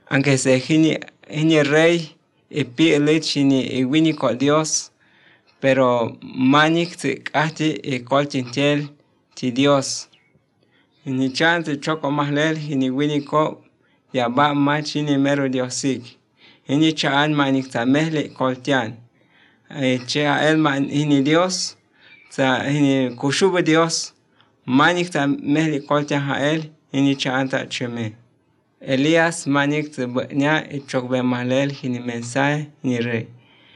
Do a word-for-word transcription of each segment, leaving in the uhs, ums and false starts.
aunque se hini, hini rey, y pilich hini y wini con Dios, pero manik se cati y colchintel ti Dios. Hini chante choco mahlel hini wini ko ya ba mach hini mero Diosik. Hini chaan manik ta mehle coltian. Che a el man hini Dios, ta hini kushuba Dios, manik ta mehle coltian ha el, hini chaan ta cheme. Elías manik ta bnya e chokbe mahlel hini mensaje hini rey.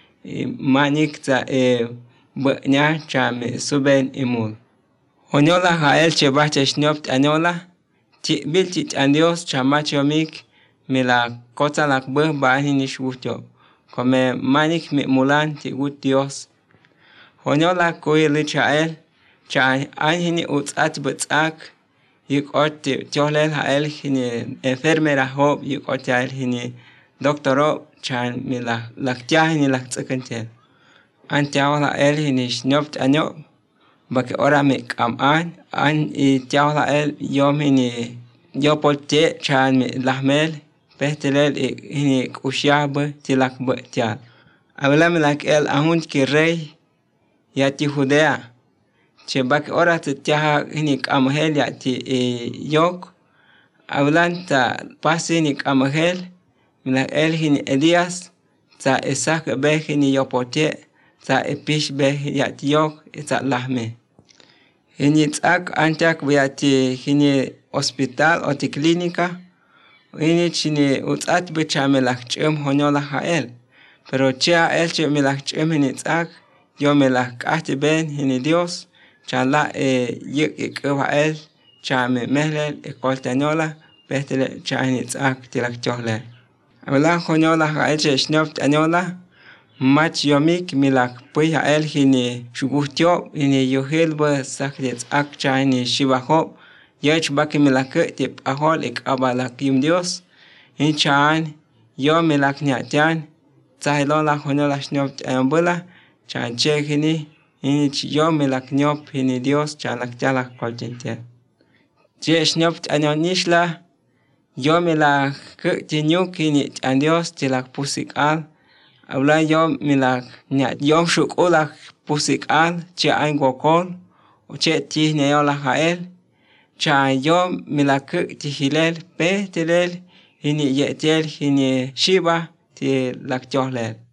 Manik ta e bnya chame suben imul. Onyola ha el che bache shnyopt anyola, ti bil ti an Dios chamach yomik, me la kota lak beh ba hini shwutyo. Come manik me mulan ti gut Dios. Onyola koi li cha el, cha an hini utzat butzak, yuk ot ti tiolel ha el hini enfermera hob, yuk ot ya el hini doktoro, chan me la laktia hini lak tsakantel. An tiawla el hini shnyopt anyok, bak ora me kam an, an i tiawla el yom hini yopolte chan me lahmel, Behtelel hini kushabe tilak betia. Abla melak el ahun ki rey yati Judea. Che bak ora te tiaha hini kamahel yati e yok. Ablan ta pasi hini kamahel melak el hini Elias ta esak be hini yopote ta epish be yati yok ta lahme. Hini tsak antak yati hini hospital o ti klinika. Hini chini utzat becha melak chem honyola ha el. Pero chea el che melak chem hini tsak, yo melak ati ben hini Dios, cha la e yik ikwa el, cha me mehlel e koltanyola, behtele cha hini tsak tilak chohle. Abla honyola ha el che shnopt anyola, mach yomik melak pui ha el hini shugutyo, hini yohel be sakle tsak cha hini shibahop, Yech baki melak tip ahol ik abalak yum Dios. In chan yo melak nyatian. Tahilo la honyola shnyopt ayambula. Chan che hini. In yo melak nyop hini Dios chan lak jalak kolchintia. Je shnyopt ayonishla. Yo melak tinyuk hini an Dios tilak pusik al. Abla yo melak nyat yom shuk ulak pusik al. Che ain gokol. O che tih neyola hael. Cha yom milak ti hilel pe telel hini yetel hini shiba ti lak chohlel.